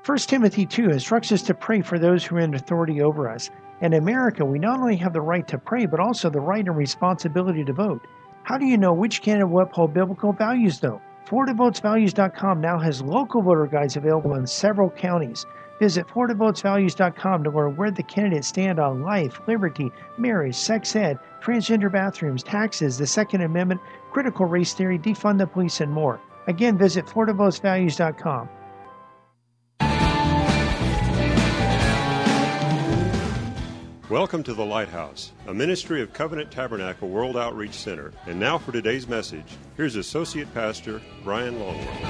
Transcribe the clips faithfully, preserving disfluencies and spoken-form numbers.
First Timothy two instructs us to pray for those who are in authority over us. In America, we not only have the right to pray, but also the right and responsibility to vote. How do you know which candidate will uphold biblical values, though? Florida Votes Values dot com now has local voter guides available in several counties. Visit Florida Votes Values dot com to learn where the candidates stand on life, liberty, marriage, sex ed, transgender bathrooms, taxes, the Second Amendment, critical race theory, defund the police, and more. Again, visit Florida Votes Values dot com. Welcome to The Lighthouse, a ministry of Covenant Tabernacle World Outreach Center. And now for today's message, here's Associate Pastor Brian Longworth.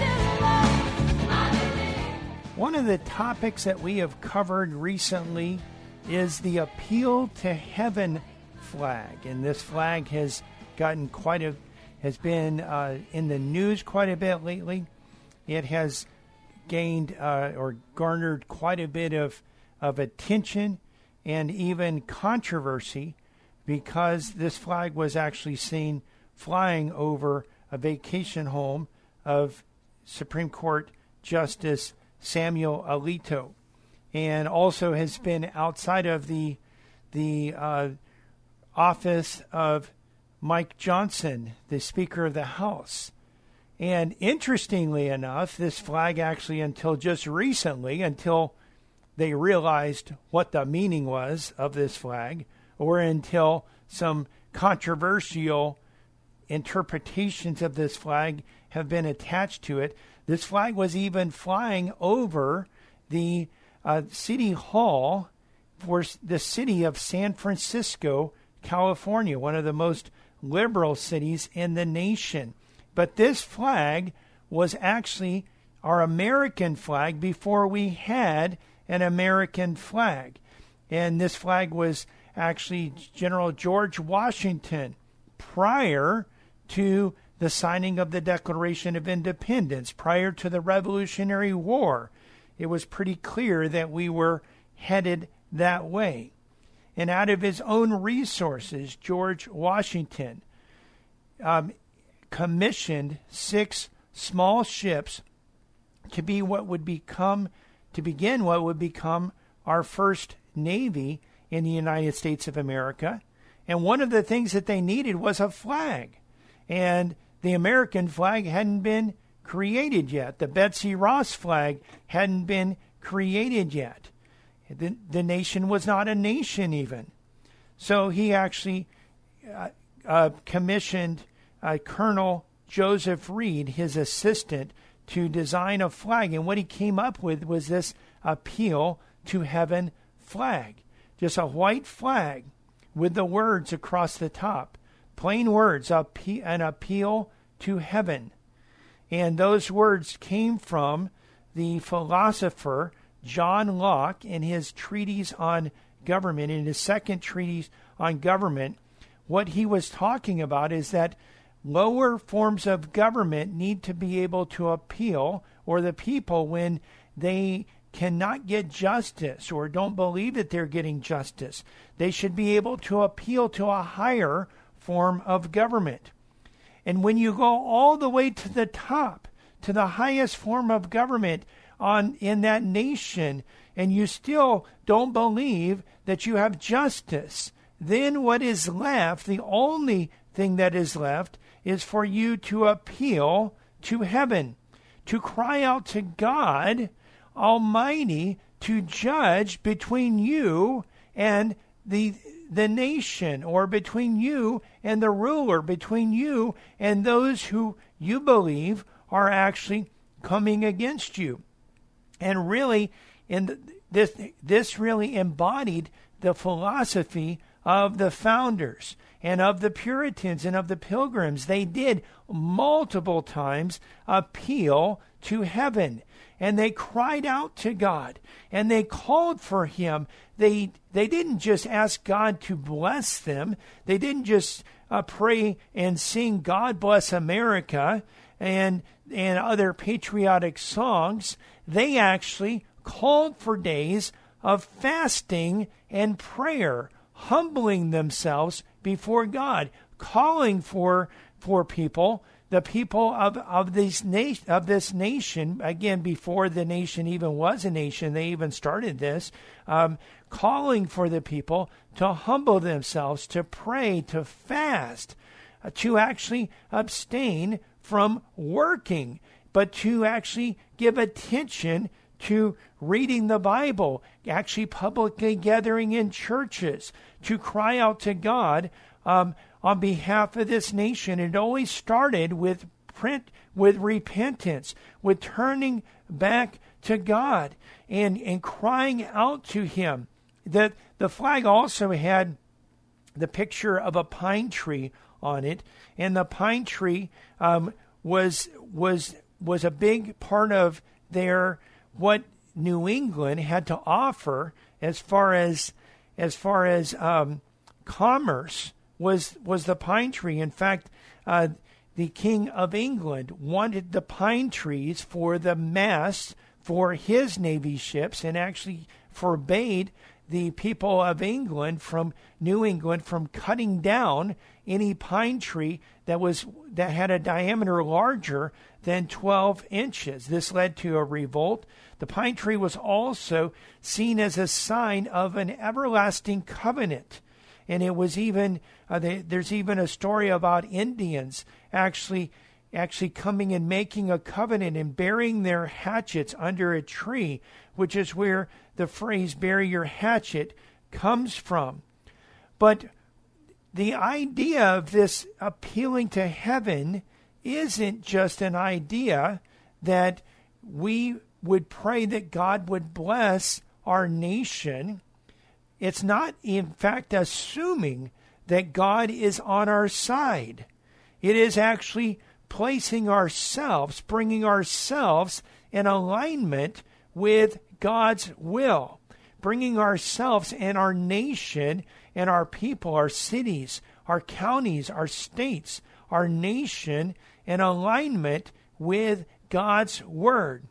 One of the topics that we have covered recently is the Appeal to Heaven flag. And this flag has gotten quite a, has been uh, in the news quite a bit lately. It has gained uh, or garnered quite a bit of, of attention and even controversy because this flag was actually seen flying over a vacation home of Supreme Court Justice Samuel Alito, and also has been outside of the the uh, office of Mike Johnson, the Speaker of the House. And interestingly enough, this flag actually, until just recently, until they realized what the meaning was of this flag, or until some controversial interpretations of this flag have been attached to it. This flag was even flying over the uh, City Hall for the city of San Francisco, California, one of the most liberal cities in the nation. But this flag was actually our American flag before we had an American flag. And this flag was actually General George Washington prior to the signing of the Declaration of Independence, prior to the Revolutionary War. It was pretty clear that we were headed that way. And out of his own resources, George Washington um, commissioned six small ships to be what would become to begin what would become our first Navy in the United States of America. And one of the things that they needed was a flag. And the American flag hadn't been created yet. The Betsy Ross flag hadn't been created yet. The, the nation was not a nation even. So he actually uh, uh, commissioned uh, Colonel Joseph Reed, his assistant, to design a flag. And what he came up with was this Appeal to Heaven flag. Just a white flag with the words across the top. Plain words, an appeal to heaven. And those words came from the philosopher John Locke in his treatise on government. In his second treatise on government, what he was talking about is that lower forms of government need to be able to appeal, or the people, when they cannot get justice or don't believe that they're getting justice, they should be able to appeal to a higher form of government. And when you go all the way to the top, to the highest form of government on in that nation, and you still don't believe that you have justice, then what is left, the only thing that is left, is for you to appeal to heaven, to cry out to God Almighty to judge between you and the the nation, or between you and the ruler, between you and those who you believe are actually coming against you. And really, in the, this this really embodied the philosophy of the founders and of the Puritans and of the Pilgrims. They did multiple times appeal to heaven, and they cried out to God, and they called for him. They they didn't just ask God to bless them. They didn't just uh, pray and sing God Bless America and and other patriotic songs. They actually called for days of fasting and prayer, humbling themselves before God, calling for for people the people of, of, this na- of this nation, again, before the nation even was a nation, they even started this, um, calling for the people to humble themselves, to pray, to fast, uh, to actually abstain from working, but to actually give attention to reading the Bible, actually publicly gathering in churches, to cry out to God um, on behalf of this nation. It always started with print, with repentance, with turning back to God and, and crying out to Him. The, the flag also had the picture of a pine tree on it, and the pine tree um, was was was a big part of their what New England had to offer as far as as far as um, commerce was was the pine tree. In fact, uh, the King of England wanted the pine trees for the masts for his navy ships, and actually forbade the people of England from New England from cutting down any pine tree that was that had a diameter larger than twelve inches. This led to a revolt. The pine tree was also seen as a sign of an everlasting covenant. And it was even, uh, they, there's even a story about Indians actually actually coming and making a covenant and burying their hatchets under a tree, which is where the phrase bury your hatchet comes from. But the idea of this appealing to heaven isn't just an idea that we would pray that God would bless our nation. It's not, in fact, assuming that God is on our side. It is actually placing ourselves, bringing ourselves in alignment with God's will, bringing ourselves and our nation and our people, our cities, our counties, our states, our nation in alignment with God's word.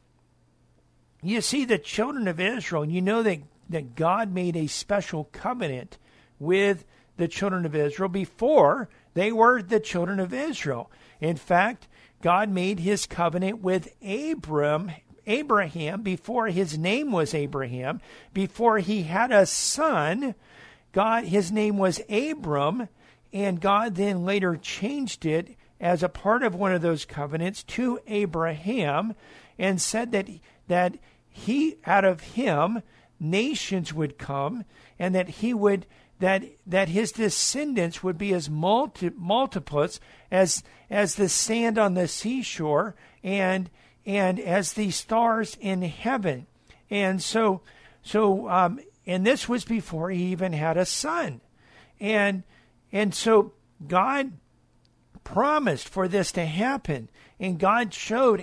You see, the children of Israel, you know that, that God made a special covenant with the children of Israel before they were the children of Israel. In fact, God made his covenant with Abram, Abraham before his name was Abraham, before he had a son. God, his name was Abram, and God then later changed it as a part of one of those covenants to Abraham, and said that that he, out of him, nations would come, and that he would that that his descendants would be as multi, multiplets as as the sand on the seashore, and and as the stars in heaven. And so so um, and this was before he even had a son. And and so God promised for this to happen. And God showed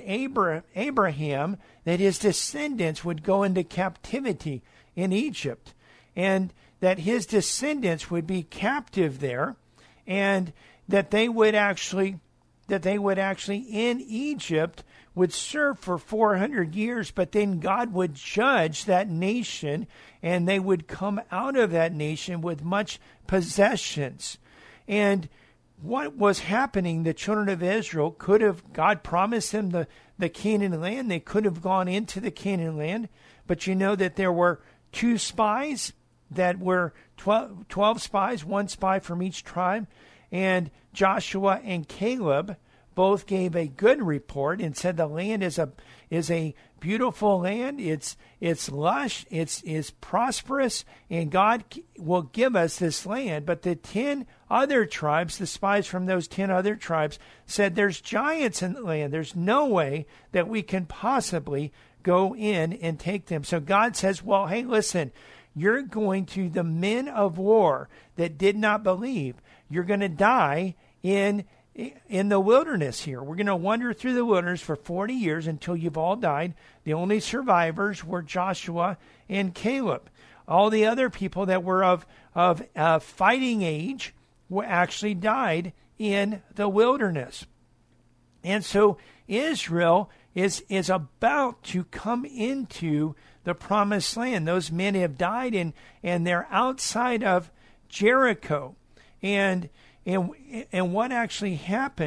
Abraham that his descendants would go into captivity in Egypt, and that his descendants would be captive there, and that they would actually that they would actually in Egypt would serve for four hundred years, but then God would judge that nation, and they would come out of that nation with much possessions. And what was happening, the children of Israel could have, God promised them the, the Canaan land. They could have gone into the Canaan land, but you know that there were two spies that were twelve, twelve spies, one spy from each tribe, and Joshua and Caleb both gave a good report and said the land is a is a beautiful land. It's it's lush. It's is prosperous, and God will give us this land. But the ten other tribes, the spies from those ten other tribes, said there's giants in the land. There's no way that we can possibly go in and take them. So God says, well, hey, listen, you're going to, the men of war that did not believe, you're going to die in in the wilderness here. We're going to wander through the wilderness for forty years until you've all died. The only survivors were Joshua and Caleb. All the other people that were of, of uh, fighting age were actually died in the wilderness. And so Israel is, is about to come into the promised land. Those men have died, and, and they're outside of Jericho. And And and what actually happened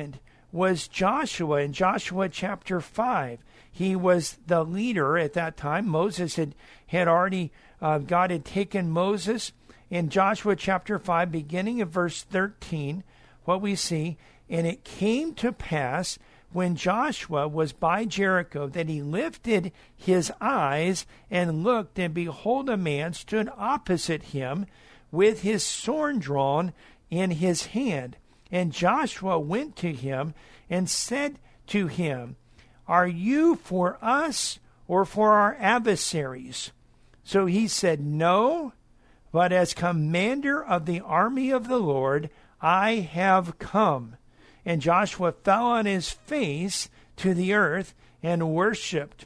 was Joshua in Joshua chapter five. He was the leader at that time. Moses had, had already, uh, God had taken Moses. In Joshua chapter five, beginning of verse thirteen, what we see, and it came to pass when Joshua was by Jericho that he lifted his eyes and looked, and behold, a man stood opposite him with his sword drawn in his hand. And Joshua went to him and said to him, Are you for us or for our adversaries? So he said, No, but as commander of the army of the Lord, I have come. And Joshua fell on his face to the earth and worshipped.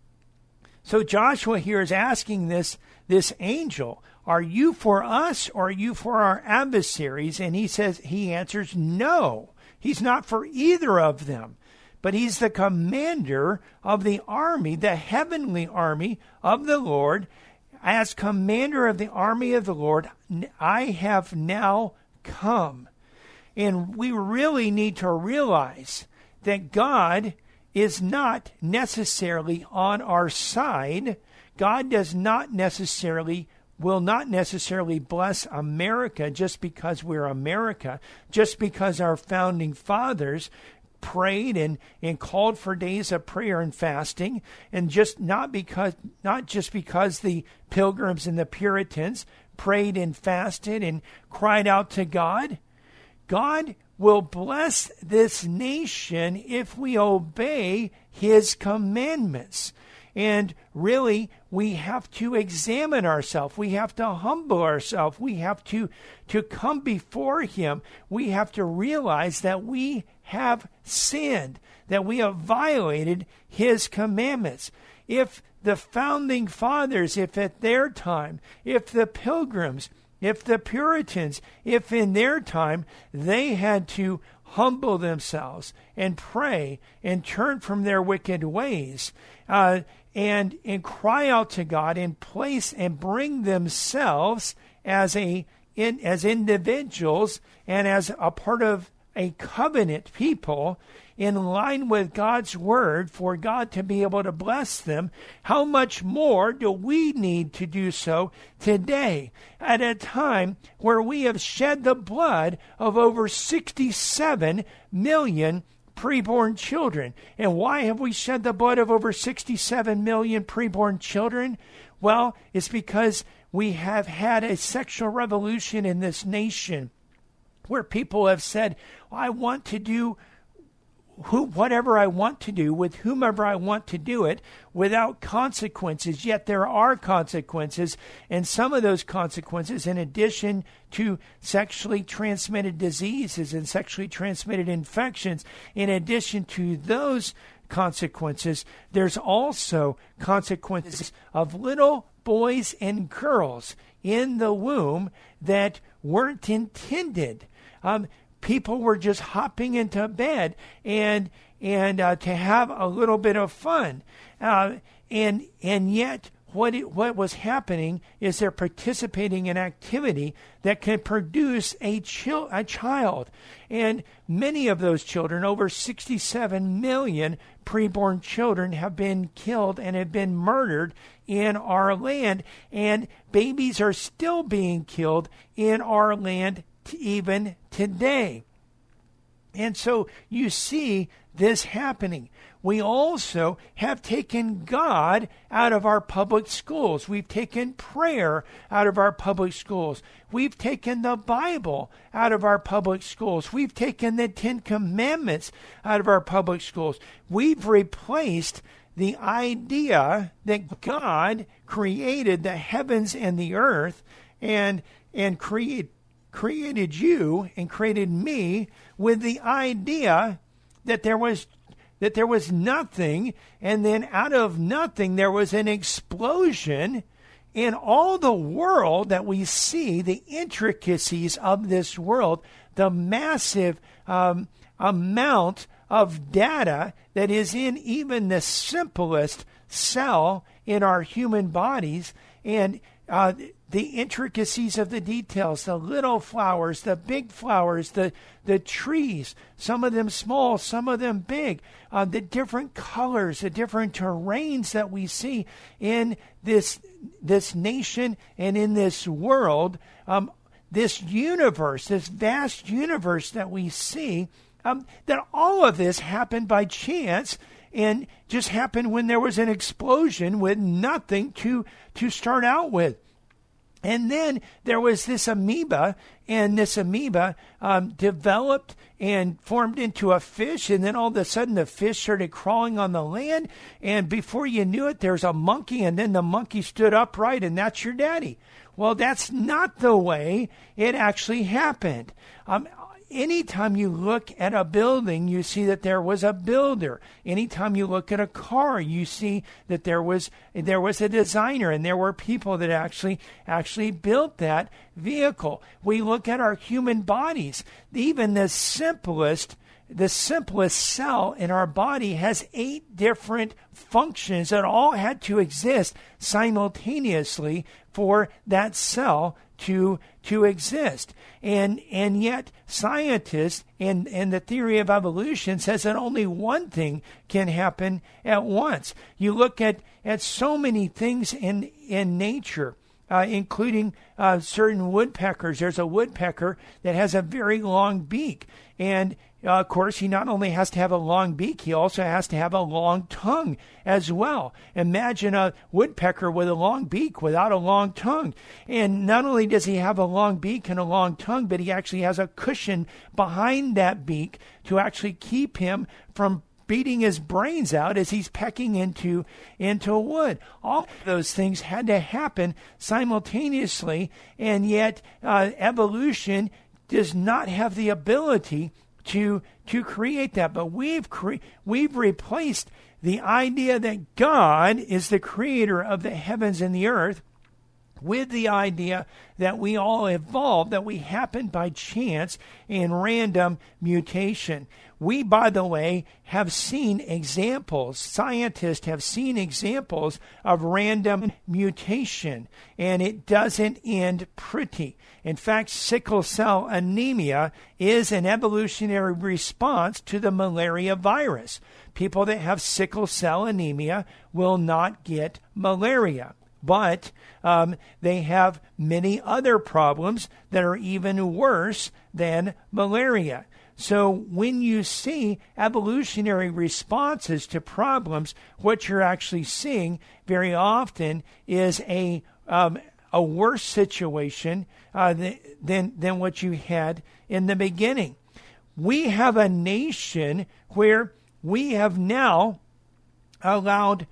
So Joshua here is asking this, this angel, Are you for us or are you for our adversaries? And he says, he answers, no. He's not for either of them. But he's the commander of the army, the heavenly army of the Lord. As commander of the army of the Lord, I have now come. And we really need to realize that God is not necessarily on our side. God does not necessarily, will not necessarily bless America just because we're America, just because our founding fathers prayed and, and called for days of prayer and fasting, and just not because not just because the Pilgrims and the Puritans prayed and fasted and cried out to God. God will bless this nation if we obey his commandments. And really, we have to examine ourselves. We have to humble ourselves. We have to, to come before him. We have to realize that we have sinned, that we have violated his commandments. If the founding fathers, if at their time, if the Pilgrims, if the Puritans, if in their time they had to humble themselves and pray and turn from their wicked ways, uh, and and cry out to God and place and bring themselves as a in, as individuals and as a part of a covenant people in line with God's word for God to be able to bless them, how much more do we need to do so today at a time where we have shed the blood of over sixty-seven million preborn children? And why have we shed the blood of over sixty-seven million preborn children? Well, it's because we have had a sexual revolution in this nation where people have said, well, I want to do who, whatever I want to do with whomever I want to do it without consequences. Yet there are consequences, and some of those consequences, in addition to sexually transmitted diseases and sexually transmitted infections, in addition to those consequences, there's also consequences of little boys and girls in the womb that weren't intended. Um, people were just hopping into bed and and uh, to have a little bit of fun, uh, and and yet what it, what was happening is they're participating in activity that can produce a chil- a child, and many of those children, over sixty-seven million preborn children, have been killed and have been murdered in our land, and babies are still being killed in our land even today. And so you see this happening. We also have taken God out of our public schools. We've taken prayer out of our public schools. We've taken the Bible out of our public schools. We've taken the Ten Commandments out of our public schools. We've replaced the idea that God created the heavens and the earth and and created created you and created me with the idea that there was that there was nothing, and then out of nothing there was an explosion in all the world that we see, the intricacies of this world, the massive um, amount of data that is in even the simplest cell in our human bodies, and uh, the intricacies of the details, the little flowers, the big flowers, the the trees, some of them small, some of them big, uh, the different colors, the different terrains that we see in this this nation and in this world, um, this universe, this vast universe that we see, um, that all of this happened by chance and just happened when there was an explosion with nothing to to start out with. And then there was this amoeba, and this amoeba um, developed and formed into a fish, and then all of a sudden the fish started crawling on the land, and before you knew it, there's a monkey, and then the monkey stood upright, and that's your daddy. Well, that's not the way it actually happened. Um, Anytime you look at a building, you see that there was a builder. Anytime you look at a car, you see that there was there was a designer, and there were people that actually actually built that vehicle. We look at our human bodies. Even the simplest the simplest cell in our body has eight different functions that all had to exist simultaneously for that cell to to exist. And and yet scientists and, and the theory of evolution says that only one thing can happen at once. You look at, at so many things in, in nature, uh, including uh, certain woodpeckers. There's a woodpecker that has a very long beak. And Uh, of course, he not only has to have a long beak, he also has to have a long tongue as well. Imagine a woodpecker with a long beak without a long tongue. And not only does he have a long beak and a long tongue, but he actually has a cushion behind that beak to actually keep him from beating his brains out as he's pecking into, into wood. All of those things had to happen simultaneously, and yet uh, evolution does not have the ability to to create that. But we've cre- we've replaced the idea that God is the creator of the heavens and the earth with the idea that we all evolved, that we happened by chance and random mutation. We, by the way, have seen examples, scientists have seen examples of random mutation, and it doesn't end pretty. In fact, sickle cell anemia is an evolutionary response to the malaria virus. People that have sickle cell anemia will not get malaria, but um, they have many other problems that are even worse than malaria. So when you see evolutionary responses to problems, what you're actually seeing very often is a um, a worse situation uh, than than what you had in the beginning. We have a nation where we have now allowed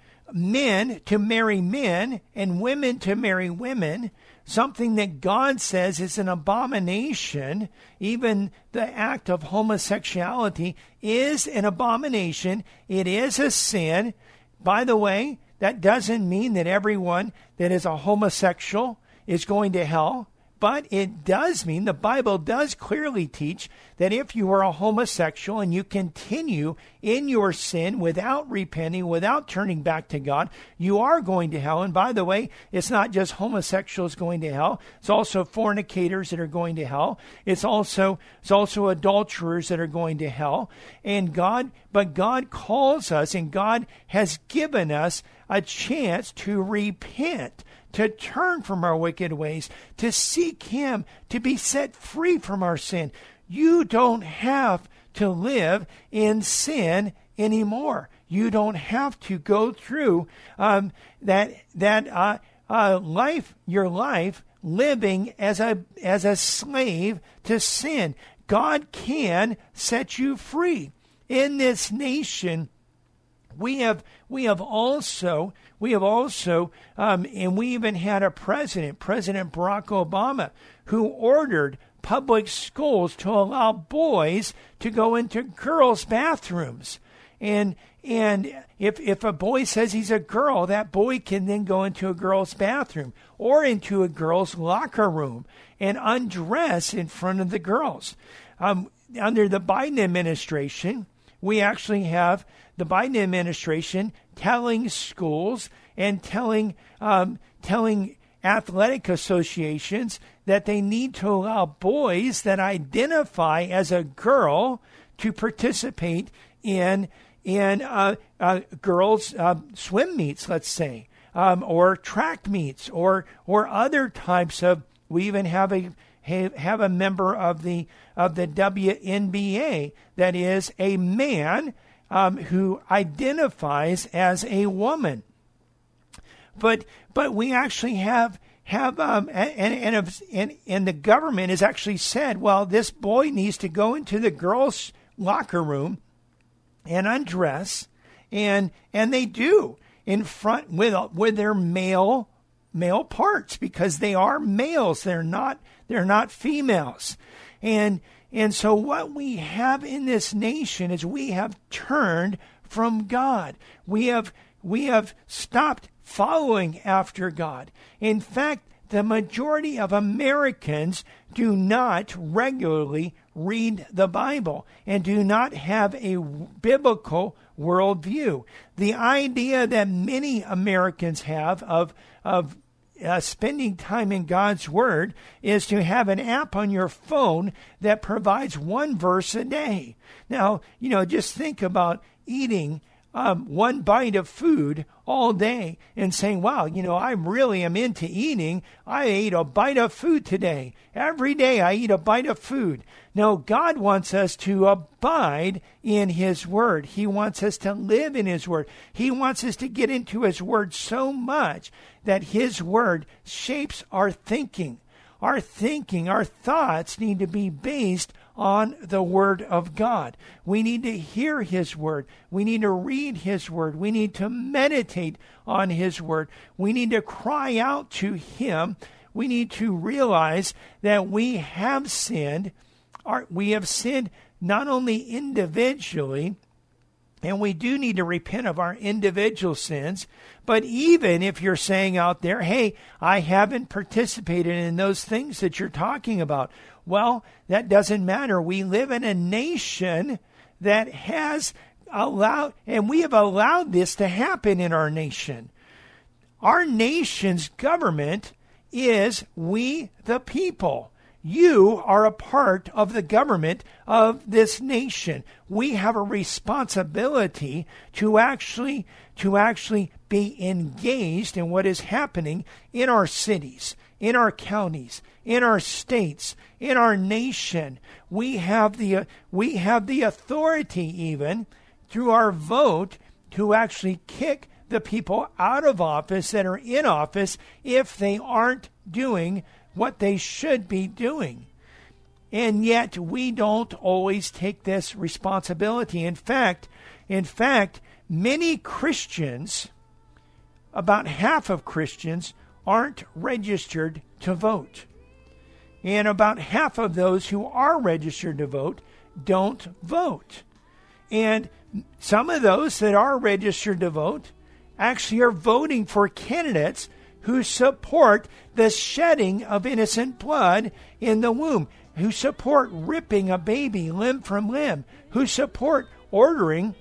men to marry men and women to marry women, something that God says is an abomination. Even the act of homosexuality is an abomination. It is a sin. By the way, that doesn't mean that everyone that is a homosexual is going to hell. But it does mean, the Bible does clearly teach that if you are a homosexual and you continue in your sin without repenting, without turning back to God, you are going to hell. And by the way, it's not just homosexuals going to hell. It's also fornicators that are going to hell. It's also, it's also adulterers that are going to hell. And God, but God calls us, and God has given us a chance to repent, to turn from our wicked ways, to seek Him, to be set free from our sin. You don't have to live in sin anymore. You don't have to go through um, that that uh, uh, life, your life, living as a as a slave to sin. God can set you free. In this nation, we have we have also we have also um, and we even had a president, President Barack Obama, who ordered public schools to allow boys to go into girls' bathrooms. And and if if a boy says he's a girl, that boy can then go into a girl's bathroom or into a girl's locker room and undress in front of the girls. Um, under the Biden administration, we actually have the Biden administration telling schools and telling um, telling athletic associations that they need to allow boys that identify as a girl to participate in in uh, uh, girls' uh, swim meets, let's say, um, or track meets, or or other types of. We even have a have a member of the of the W N B A that is a man um, who identifies as a woman. But but we actually have have um, and and, and and the government has actually said, well, this boy needs to go into the girls' locker room and undress, and and they do in front with with their male male parts, because they are males. They're not they're not females, and and so what we have in this nation is we have turned from God. We have we have stopped following after God. In fact, the majority of Americans do not regularly read the Bible and do not have a biblical worldview. The idea that many Americans have of, of uh, spending time in God's Word is to have an app on your phone that provides one verse a day. Now, you know, just think about eating Um, one bite of food all day and saying, wow, you know, I really am into eating. I ate a bite of food today. Every day I eat a bite of food. No, God wants us to abide in His Word. He wants us to live in His Word. He wants us to get into His Word so much that His Word shapes our thinking. Our thinking, our thoughts need to be based on the Word of God. We need to hear His Word. We need to read His Word. We need to meditate on His Word. We need to cry out to Him. We need to realize that we have sinned. Our, we have sinned not only individually, and we do need to repent of our individual sins. But even if you're saying out there, hey, I haven't participated in those things that you're talking about, well, that doesn't matter. We live in a nation that has allowed, and we have allowed this to happen in our nation. Our nation's government is we the people. You are a part of the government of this nation. We have a responsibility to actually to actually be engaged in what is happening in our cities, in our counties, in our states, in our nation. We have the we have the authority even through our vote to actually kick the people out of office that are in office if they aren't doing what they should be doing. And yet we don't always take this responsibility. In fact, in fact, many Christians, about half of Christians, aren't registered to vote. And about half of those who are registered to vote don't vote. And some of those that are registered to vote actually are voting for candidates who support the shedding of innocent blood in the womb, who support ripping a baby limb from limb, who support ordering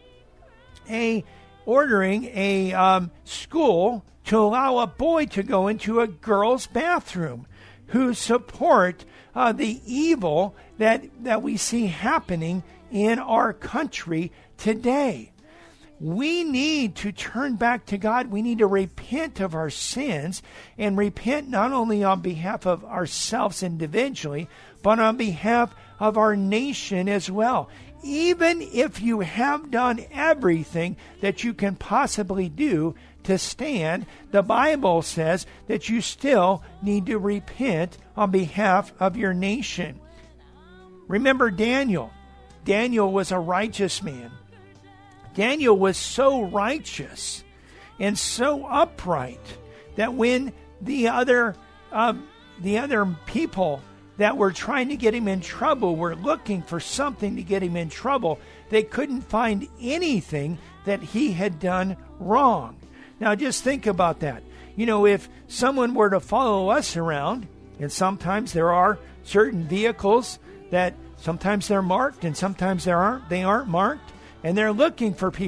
a ordering a um, school to allow a boy to go into a girl's bathroom, who support uh, the evil that that we see happening in our country today. We need to turn back to God. We need to repent of our sins, and repent not only on behalf of ourselves individually, but on behalf of our nation as well. Even if you have done everything that you can possibly do to stand, the Bible says that you still need to repent on behalf of your nation. Remember Daniel. Daniel was a righteous man. Daniel was so righteous and so upright that when the other uh, the other people that were trying to get him in trouble were looking for something to get him in trouble, they couldn't find anything that he had done wrong. Now just think about that. You know, if someone were to follow us around, and sometimes there are certain vehicles that sometimes they're marked and sometimes they aren't, they aren't marked, and they're looking for people.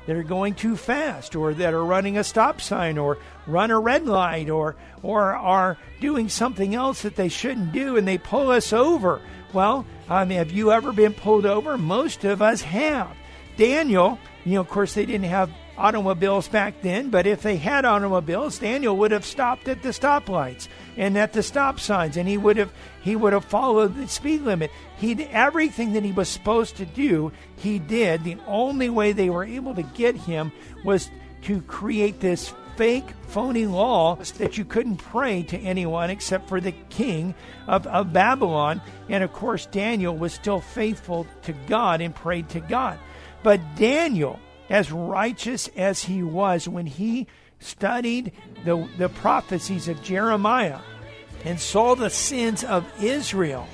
that are going too fast, or that are running a stop sign, or run a red light, or or are doing something else that they shouldn't do, and they pull us over. Well, um, have you ever been pulled over? Most of us have. Daniel, you know, of course, they didn't have automobiles back then, but if they had automobiles, Daniel would have stopped at the stoplights and at the stop signs, and he would have he would have followed the speed limit. He did everything that he was supposed to do. He did. The only way they were able to get him was to create this fake, phony law that you couldn't pray to anyone except for the king of, of Babylon. And of course, Daniel was still faithful to God and prayed to God. But Daniel, as righteous as he was, when he studied the, the prophecies of Jeremiah and saw the sins of Israel,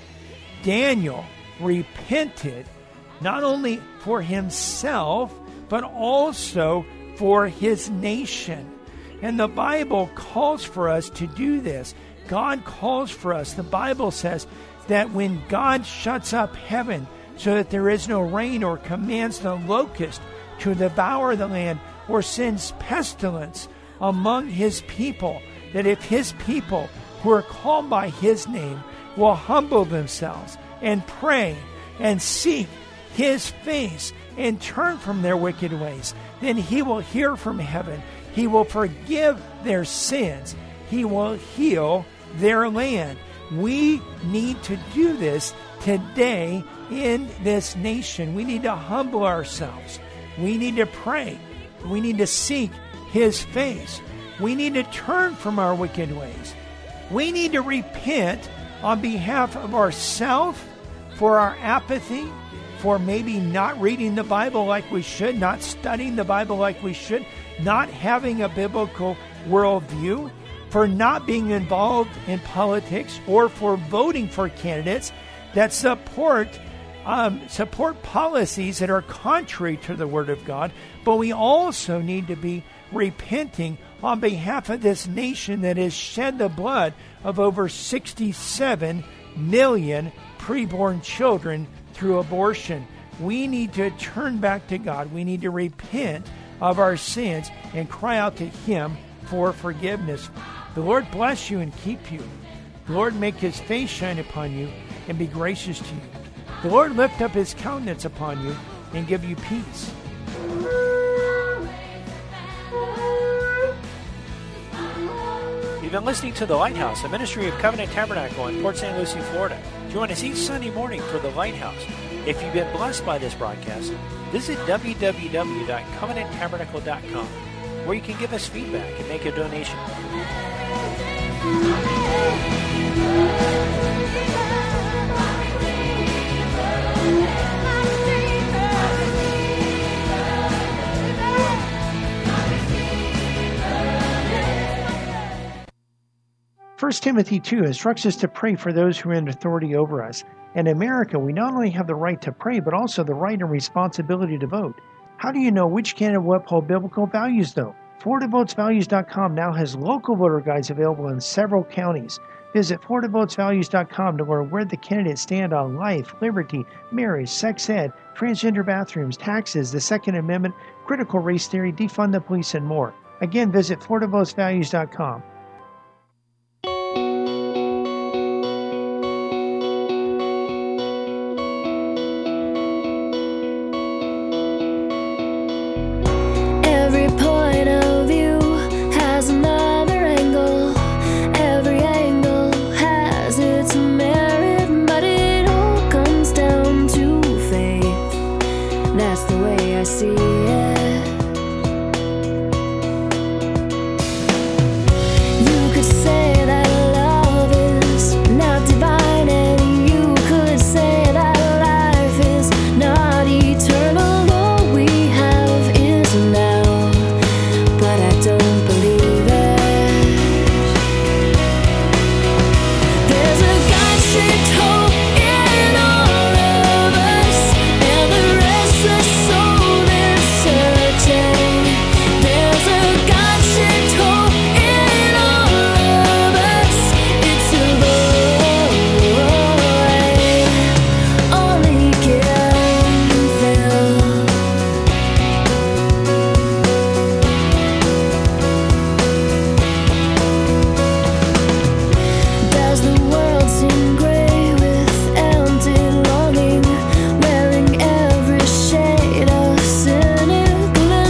Daniel repented not only for himself, but also for his nation. And the Bible calls for us to do this. God calls for us. The Bible says that when God shuts up heaven so that there is no rain, or commands the locust to devour the land, or sends pestilence among his people, that if his people who are called by his name will humble themselves and pray and seek his face and turn from their wicked ways, then he will hear from heaven. He will forgive their sins. He will heal their land. We need to do this today in this nation. We need to humble ourselves. We need to pray. We need to seek his face. We need to turn from our wicked ways. We need to repent on behalf of ourselves for our apathy, for maybe not reading the Bible like we should, not studying the Bible like we should, not having a biblical worldview, for not being involved in politics, or for voting for candidates that support Um, support policies that are contrary to the Word of God. But we also need to be repenting on behalf of this nation that has shed the blood of over sixty-seven million preborn children through abortion. We need to turn back to God. We need to repent of our sins and cry out to him for forgiveness. The Lord bless you and keep you. The Lord make his face shine upon you and be gracious to you. The Lord lift up his countenance upon you and give you peace. You've been listening to The Lighthouse, a ministry of Covenant Tabernacle in Port Saint Lucie, Florida. Join us each Sunday morning for The Lighthouse. If you've been blessed by this broadcast, visit w w w dot covenant tabernacle dot com, where you can give us feedback and make a donation. First Timothy two instructs us to pray for those who are in authority over us. In America, we not only have the right to pray, but also the right and responsibility to vote. How do you know which candidate will uphold biblical values, though? Florida Votes Values dot com now has local voter guides available in several counties. Visit Florida Votes Values dot com to learn where the candidates stand on life, liberty, marriage, sex ed, transgender bathrooms, taxes, the Second Amendment, critical race theory, defund the police, and more. Again, visit Florida Votes Values dot com.